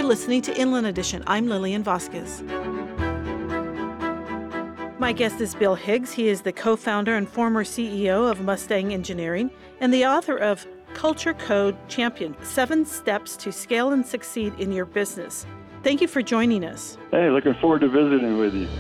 listening to Inland Edition. I'm Lillian Vasquez. My guest is Bill Higgs. He is the co-founder and former CEO of Mustang Engineering and the author of Culture Code Champion, 7 Steps to Scale and Succeed in Your Business. Thank you for joining us. Hey, looking forward to visiting with you.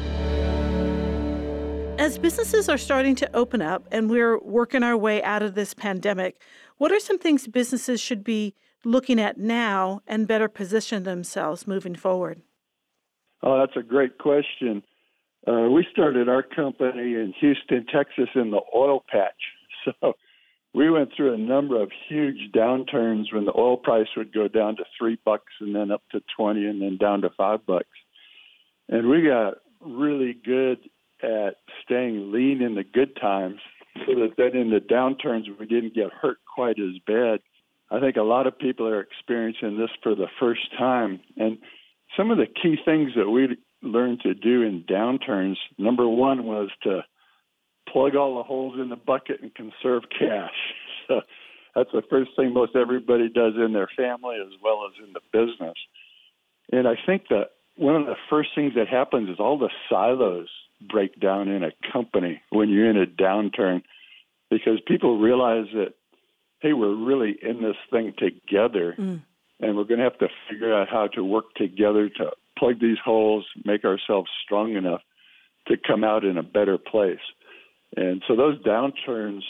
As businesses are starting to open up and we're working our way out of this pandemic, what are some things businesses should be looking at now and better position themselves moving forward? Oh, that's a great question. We started our company in Houston, Texas in the oil patch. So we went through a number of huge downturns when the oil price would go down to $3 and then up to 20 and then down to $5. And we got really good at staying lean in the good times so that then in the downturns we didn't get hurt quite as bad. I think a lot of people are experiencing this for the first time. And some of the key things that we learned to do in downturns, number one was to plug all the holes in the bucket and conserve cash. So that's the first thing most everybody does in their family as well as in the business. And I think that one of the first things that happens is all the silos break down in a company when you're in a downturn, because people realize that, hey, we're really in this thing together, and we're going to have to figure out how to work together to plug these holes, make ourselves strong enough to come out in a better place. And so those downturns,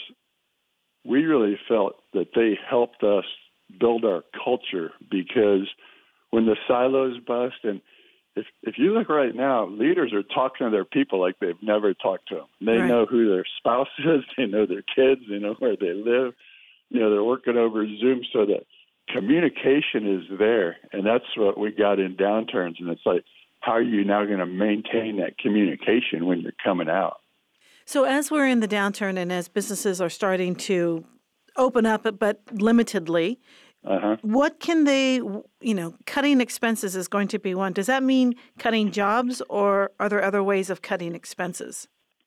we really felt that they helped us build our culture, because when the silos bust, and if you look right now, leaders are talking to their people like they've never talked to them. They Right. know who their spouse is, they know their kids, they know where they live. They're working over Zoom, so that communication is there. And that's what we got in downturns. And it's like, how are you now going to maintain that communication when you're coming out? So as we're in the downturn and as businesses are starting to open up, but limitedly, what can they, cutting expenses is going to be one. Does that mean cutting jobs, or are there other ways of cutting expenses?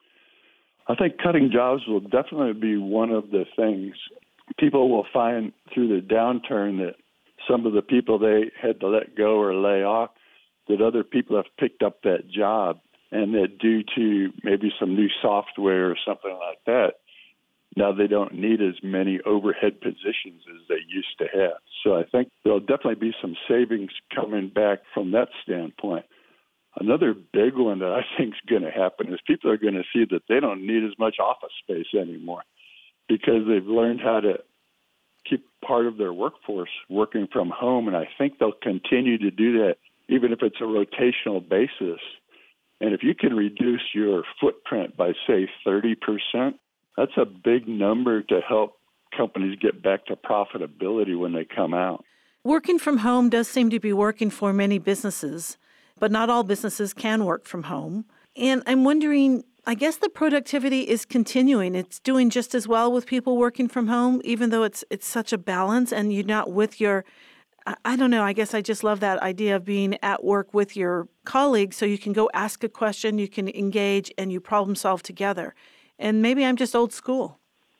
I think cutting jobs will definitely be one of the things. People will find through the downturn that some of the people they had to let go or lay off, that other people have picked up that job, and that due to maybe some new software or something like that, now they don't need as many overhead positions as they used to have. So I think there'll definitely be some savings coming back from that standpoint. Another big one that I think is going to happen is people are going to see that they don't need as much office space anymore, because they've learned how to keep part of their workforce working from home. And I think they'll continue to do that, even if it's a rotational basis. And if you can reduce your footprint by, say, 30%, that's a big number to help companies get back to profitability when they come out. Working from home does seem to be working for many businesses, but not all businesses can work from home. And I'm wondering, I guess the productivity is continuing. It's doing just as well with people working from home, even though it's such a balance and you're not with your, I don't know, I guess I just love that idea of being at work with your colleagues so you can go ask a question, you can engage, and you problem solve together. And maybe I'm just old school.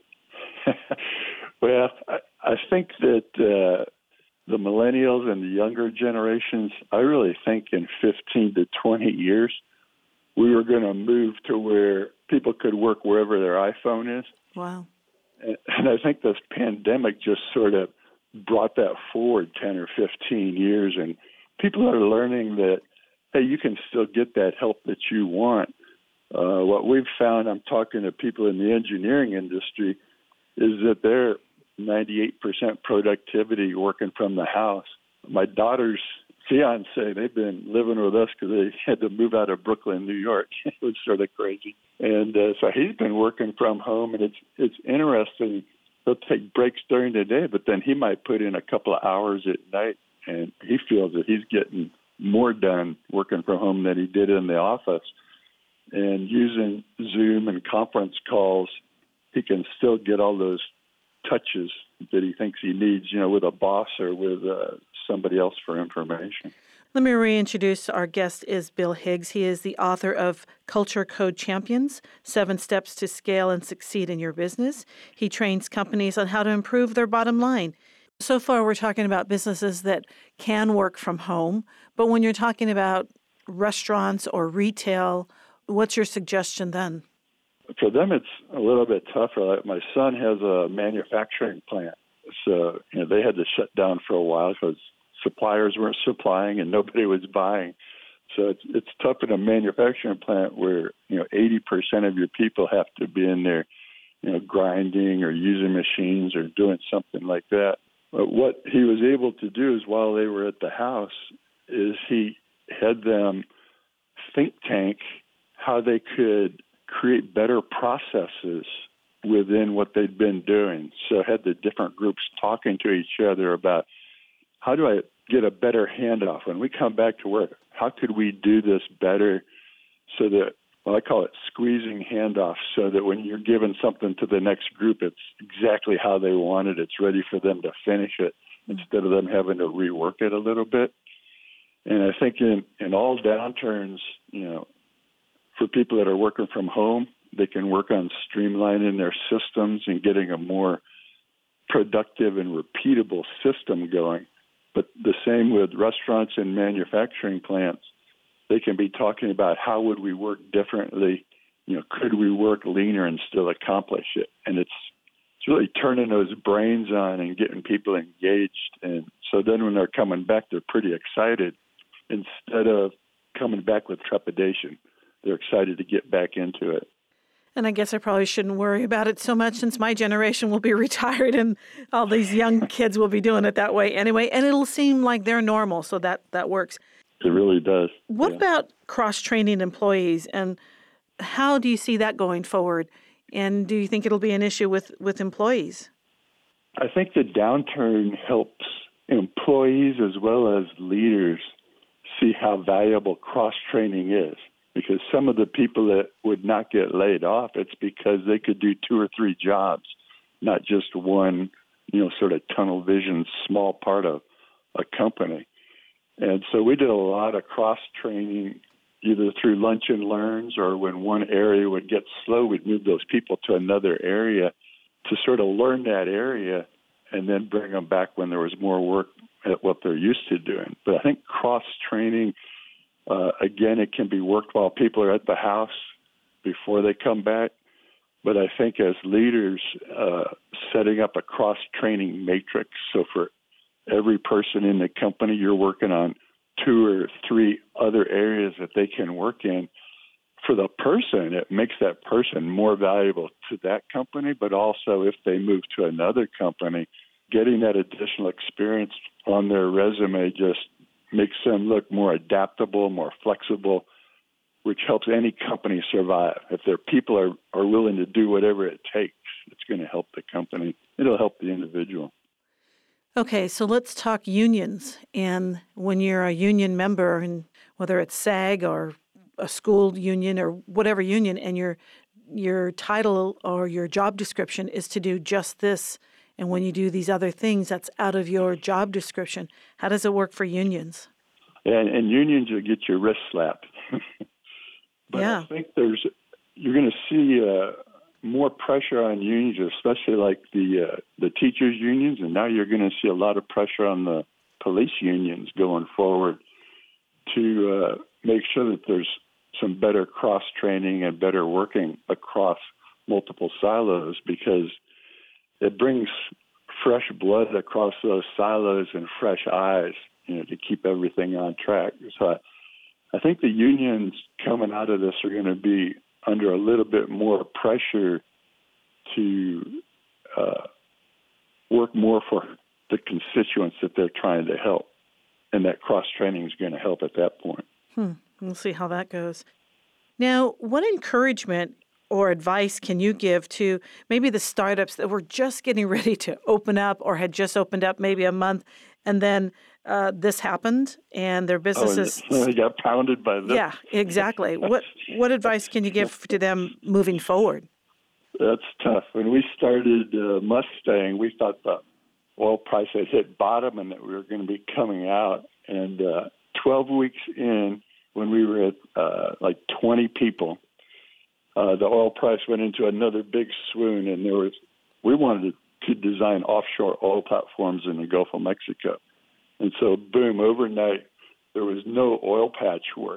Well, I think that the millennials and the younger generations, I really think in 15 to 20 years, we were going to move to where people could work wherever their iPhone is. Wow. And I think this pandemic just sort of brought that forward 10 or 15 years. And people are learning that, hey, you can still get that help that you want. What we've found, I'm talking to people in the engineering industry, is that they're 98% productivity working from the house. My daughter's fiance, they've been living with us because they had to move out of Brooklyn, New York. It was sort of crazy. And so he's been working from home, and it's interesting. He'll take breaks during the day, but then he might put in a couple of hours at night, and he feels that he's getting more done working from home than he did in the office. And using Zoom and conference calls, he can still get all those touches that he thinks he needs, with a boss or with somebody else for information. Let me reintroduce our guest is Bill Higgs. He is the author of Culture Code Champions, 7 Steps to Scale and Succeed in Your Business. He trains companies on how to improve their bottom line. So far, we're talking about businesses that can work from home, but when you're talking about restaurants or retail, what's your suggestion then? For them, it's a little bit tougher. Like my son has a manufacturing plant, so they had to shut down for a while because suppliers weren't supplying and nobody was buying. So it's tough in a manufacturing plant where 80% of your people have to be in there, grinding or using machines or doing something like that. But what he was able to do is while they were at the house is he had them think tank how they could create better processes within what they'd been doing. So had the different groups talking to each other about how do I get a better handoff when we come back to work? How could we do this better so that, well, I call it squeezing handoff, so that when you're giving something to the next group, it's exactly how they want it. It's ready for them to finish it instead of them having to rework it a little bit. And I think in all downturns, for people that are working from home, they can work on streamlining their systems and getting a more productive and repeatable system going. But the same with restaurants and manufacturing plants. They can be talking about how would we work differently, could we work leaner and still accomplish it? And it's really turning those brains on and getting people engaged. And so then when they're coming back, they're pretty excited instead of coming back with trepidation. They're excited to get back into it. And I guess I probably shouldn't worry about it so much since my generation will be retired and all these young kids will be doing it that way anyway. And it'll seem like they're normal, so that works. It really does. What about cross-training employees, and how do you see that going forward? And do you think it'll be an issue with employees? I think the downturn helps employees as well as leaders see how valuable cross-training is. Because some of the people that would not get laid off, it's because they could do 2 or 3 jobs, not just one, sort of tunnel vision, small part of a company. And so we did a lot of cross-training, either through lunch and learns or when one area would get slow, we'd move those people to another area to sort of learn that area and then bring them back when there was more work at what they're used to doing. But I think cross-training, again, it can be worked while people are at the house before they come back. But I think as leaders, setting up a cross-training matrix, so for every person in the company, you're working on 2 or 3 other areas that they can work in. For the person, it makes that person more valuable to that company, but also if they move to another company, getting that additional experience on their resume just makes them look more adaptable, more flexible, which helps any company survive. If their people are willing to do whatever it takes, it's going to help the company. It'll help the individual. Okay, so let's talk unions. And when you're a union member, and whether it's SAG or a school union or whatever union, and your title or your job description is to do just this, and when you do these other things, that's out of your job description. How does it work for unions? And unions, you'll get your wrist slapped. But yeah. I think you're going to see more pressure on unions, especially like the teachers' unions, and now you're going to see a lot of pressure on the police unions going forward to make sure that there's some better cross-training and better working across multiple silos, because it brings fresh blood across those silos and fresh eyes, to keep everything on track. So I think the unions coming out of this are going to be under a little bit more pressure to work more for the constituents that they're trying to help. And that cross-training is going to help at that point. We'll see how that goes. Now, what encouragement or advice can you give to maybe the startups that were just getting ready to open up or had just opened up maybe a month, and then this happened and their businesses... they got pounded by this. Yeah, exactly. What advice can you give to them moving forward? That's tough. When we started Mustang, we thought the oil price had hit bottom and that we were going to be coming out. And 12 weeks in, when we were at like 20 people, the oil price went into another big swoon, and we wanted to design offshore oil platforms in the Gulf of Mexico. And so, boom, overnight, there was no oil patch work.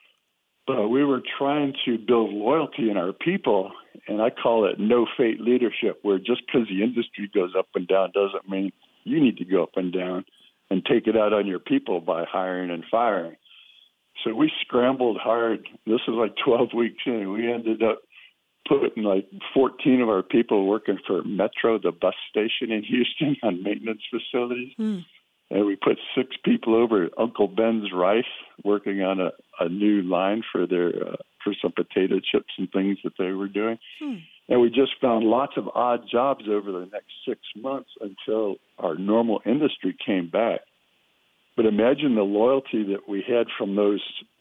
But we were trying to build loyalty in our people, and I call it no-fate leadership, where just because the industry goes up and down doesn't mean you need to go up and down, and take it out on your people by hiring and firing. So we scrambled hard. This was like 12 weeks in. We ended up putting like 14 of our people working for Metro, the bus station in Houston, on maintenance facilities. And we put 6 people over at Uncle Ben's Rice working on a new line for their for some potato chips and things that they were doing. And we just found lots of odd jobs over the next 6 months until our normal industry came back. But imagine the loyalty that we had from those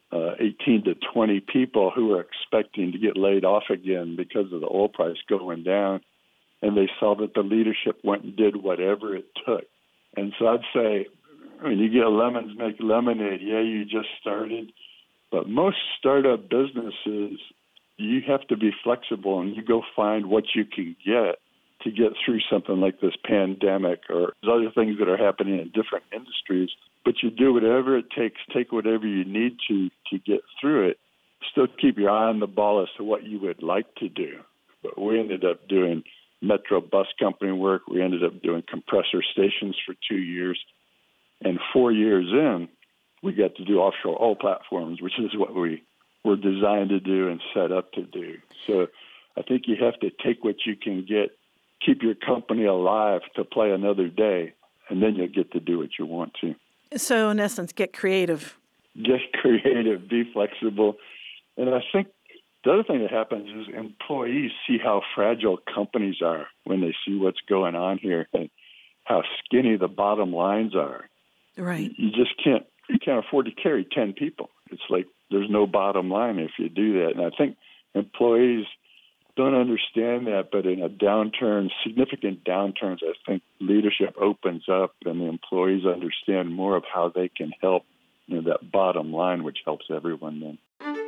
18 to 20 people who were expecting to get laid off again because of the oil price going down. And they saw that the leadership went and did whatever it took. And so I'd say, when you get lemons, make lemonade. Yeah, you just started. But most startup businesses, you have to be flexible and you go find what you can get to get through something like this pandemic or other things that are happening in different industries. But you do whatever it takes, take whatever you need to get through it. Still keep your eye on the ball as to what you would like to do. But we ended up doing Metro Bus Company work. We ended up doing compressor stations for 2 years. And 4 years in, we got to do offshore oil platforms, which is what we were designed to do and set up to do. So I think you have to take what you can get, keep your company alive to play another day, and then you'll get to do what you want to. So in essence, get creative. Get creative, be flexible. And I think the other thing that happens is employees see how fragile companies are when they see what's going on here and how skinny the bottom lines are. Right. You can't afford to carry 10 people. It's like there's no bottom line if you do that. And I think employees don't understand that, but in a downturn, significant downturns, I think leadership opens up and the employees understand more of how they can help, that bottom line, which helps everyone then.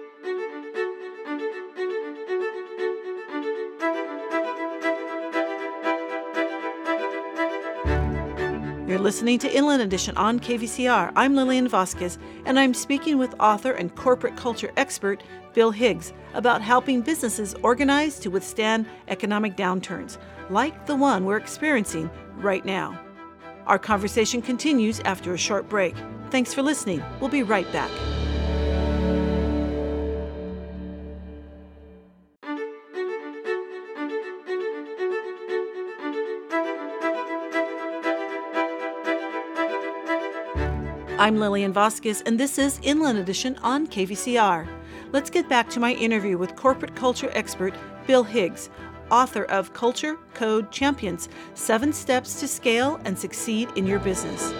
You're listening to Inland Edition on KVCR. I'm Lillian Vasquez, and I'm speaking with author and corporate culture expert Bill Higgs about helping businesses organize to withstand economic downturns, like the one we're experiencing right now. Our conversation continues after a short break. Thanks for listening. We'll be right back. I'm Lillian Vasquez, and this is Inland Edition on KVCR. Let's get back to my interview with corporate culture expert Bill Higgs, author of Culture Code Champions: 7 Steps to Scale and Succeed in Your Business.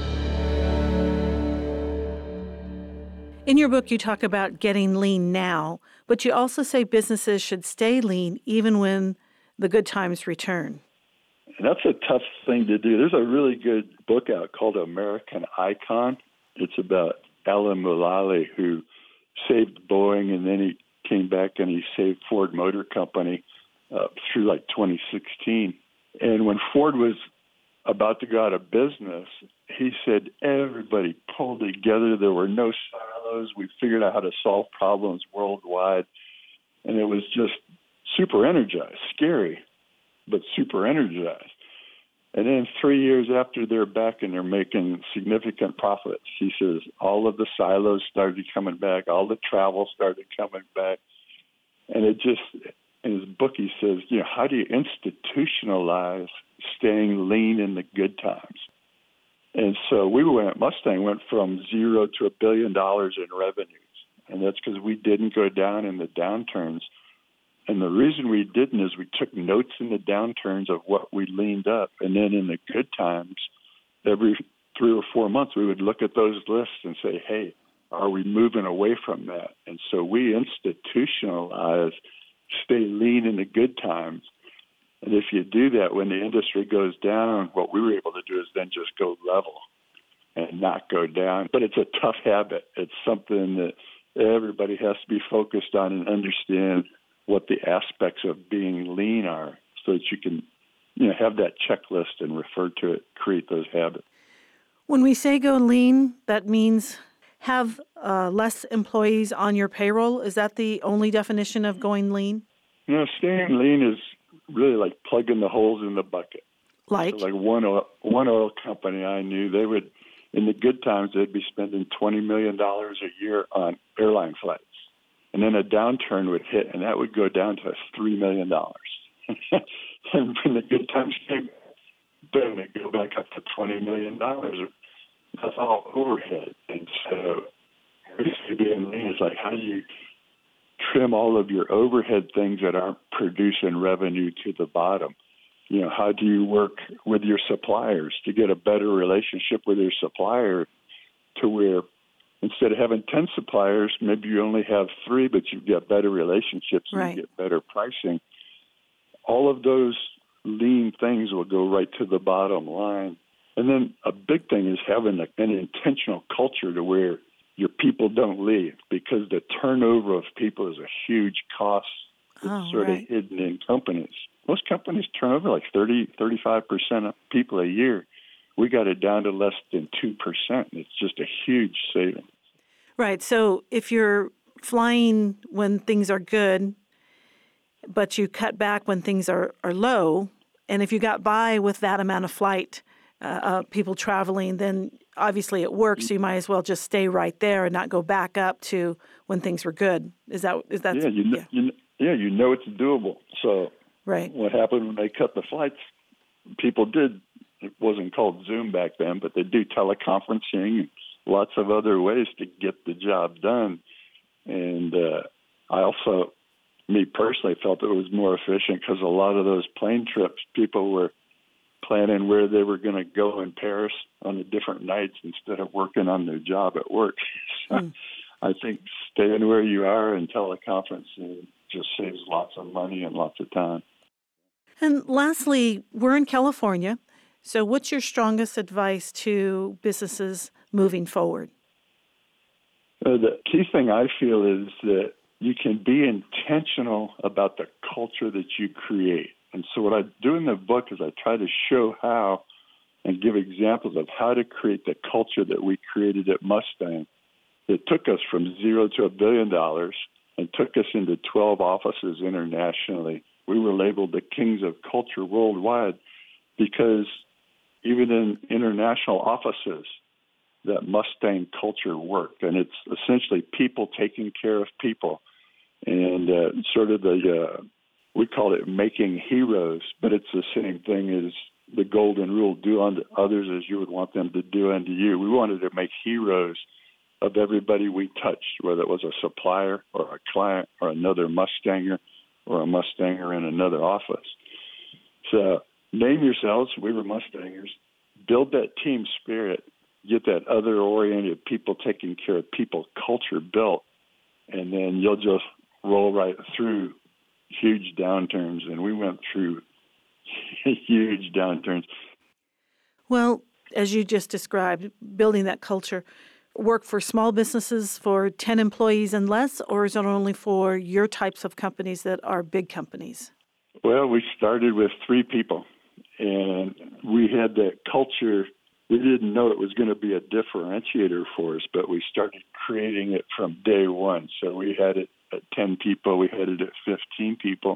In your book, you talk about getting lean now, but you also say businesses should stay lean even when the good times return. And that's a tough thing to do. There's a really good book out called American Icon. It's about Alan Mulally, who saved Boeing, and then he came back and he saved Ford Motor Company through like 2016. And when Ford was about to go out of business, he said everybody pulled together. There were no silos. We figured out how to solve problems worldwide. And it was just super energized, scary, but super energized. And then 3 years after they're back and they're making significant profits, he says all of the silos started coming back, all the travel started coming back. And it just, in his book, he says, how do you institutionalize staying lean in the good times? And so Mustang went from zero to $1 billion in revenues. And that's because we didn't go down in the downturns. And the reason we didn't is we took notes in the downturns of what we leaned up. And then in the good times, every 3 or 4 months, we would look at those lists and say, hey, are we moving away from that? And so we institutionalize, stay lean in the good times. And if you do that, when the industry goes down, what we were able to do is then just go level and not go down. But it's a tough habit. It's something that everybody has to be focused on and understand what the aspects of being lean are so that you can have that checklist and refer to it, create those habits. When we say go lean, that means have less employees on your payroll. Is that the only definition of going lean? Staying lean is really like plugging the holes in the bucket. Like? So like one oil company I knew, they would, in the good times, they'd be spending $20 million a year on airline flights. And then a downturn would hit, and that would go down to $3 million. And when the good times came, boom, it'd go back up to $20 million. That's all overhead. And so basically being lean is like, how do you trim all of your overhead things that aren't producing revenue to the bottom? How do you work with your suppliers to get a better relationship with your supplier to where instead of having 10 suppliers, maybe you only have 3, but you get better relationships and you get better pricing. All of those lean things will go right to the bottom line. And then a big thing is having an intentional culture to where your people don't leave, because the turnover of people is a huge cost that's of hidden in companies. Most companies turn over like 35% of people a year. We got it down to less than 2%. It's just a huge savings. Right. So if you're flying when things are good, but you cut back when things are low, and if you got by with that amount of flight, people traveling, then obviously it works. So you might as well just stay right there and not go back up to when things were good. Is that? Yeah, it's doable. So what happened when they cut the flights? People did. It wasn't called Zoom back then, but they do teleconferencing and lots of other ways to get the job done. And I also, me personally, felt it was more efficient because a lot of those plane trips, people were planning where they were going to go in Paris on the different nights instead of working on their job at work. So I think staying where you are and teleconferencing just saves lots of money and lots of time. And lastly, we're in California. So what's your strongest advice to businesses moving forward? The key thing I feel is that you can be intentional about the culture that you create. And so what I do in the book is I try to show how and give examples of how to create the culture that we created at Mustang. It took us from 0 to $1 billion and took us into 12 offices internationally. We were labeled the kings of culture worldwide because even in international offices, that Mustang culture worked. And it's essentially people taking care of people. And we call it making heroes, but it's the same thing as the golden rule, do unto others as you would want them to do unto you. We wanted to make heroes of everybody we touched, whether it was a supplier or a client or another Mustanger or a Mustanger in another office. So name yourselves, we were Mustangers, build that team spirit, get that other-oriented people taking care of people culture built, and then you'll just roll right through huge downturns. And we went through huge downturns. Well, as you just described, building that culture, work for small businesses for 10 employees and less, or is it only for your types of companies that are big companies? Well, we started with 3 people, and we had that culture. We didn't know it was going to be a differentiator for us, but we started creating it from day one. So we had it at 10 people. We had it at 15 people.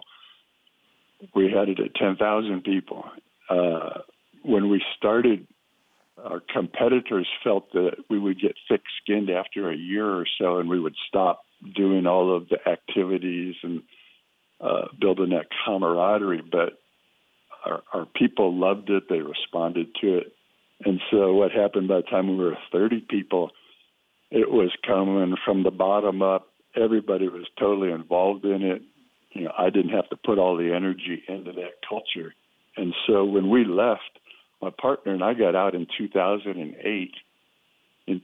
We had it at 10,000 people. When we started, our competitors felt that we would get thick-skinned after a year or so, and we would stop doing all of the activities and building that camaraderie. But our people loved it. They responded to it. And so what happened by the time we were 30 people, it was coming from the bottom up. Everybody was totally involved in it. I didn't have to put all the energy into that culture. And so when we left, my partner and I got out in 2008. In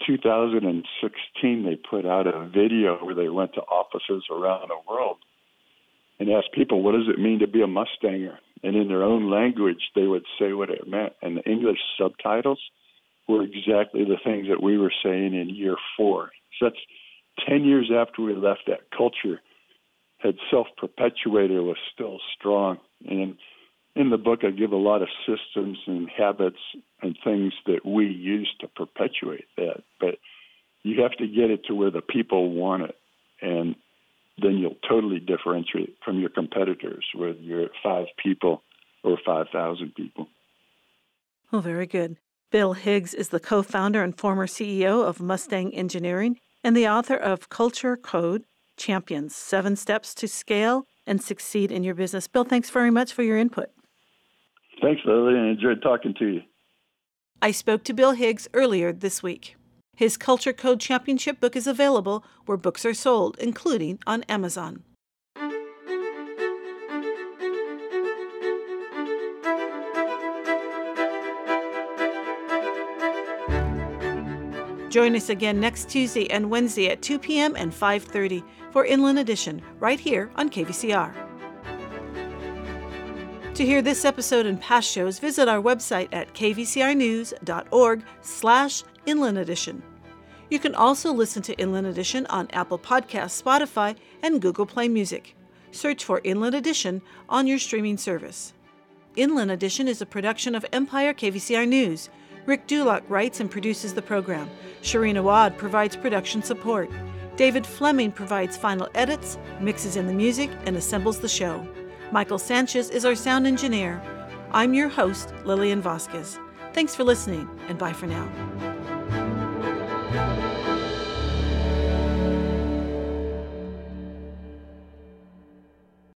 2016, they put out a video where they went to offices around the world and asked people, what does it mean to be a Mustanger? And in their own language, they would say what it meant. And the English subtitles were exactly the things that we were saying in year 4. So that's 10 years after we left. That culture had self-perpetuated, was still strong. And in the book, I give a lot of systems and habits and things that we use to perpetuate that. But you have to get it to where the people want it, and then you'll totally differentiate from your competitors, whether you're at 5 people or 5,000 people. Oh, very good. Bill Higgs is the co-founder and former CEO of Mustang Engineering and the author of Culture Code Champions, 7 Steps to Scale and Succeed in Your Business. Bill, thanks very much for your input. Thanks, Lily, and enjoyed talking to you. I spoke to Bill Higgs earlier this week. His Culture Code Championship book is available where books are sold, including on Amazon. Join us again next Tuesday and Wednesday at 2 p.m. and 5:30 for Inland Edition, right here on KVCR. To hear this episode and past shows, visit our website at kvcrnews.org/Inland Edition. You can also listen to Inland Edition on Apple Podcasts, Spotify, and Google Play Music. Search for Inland Edition on your streaming service. Inland Edition is a production of Empire KVCR News. Rick Dulock writes and produces the program. Shireen Awad provides production support. David Fleming provides final edits, mixes in the music, and assembles the show. Michael Sanchez is our sound engineer. I'm your host, Lillian Vasquez. Thanks for listening, and bye for now.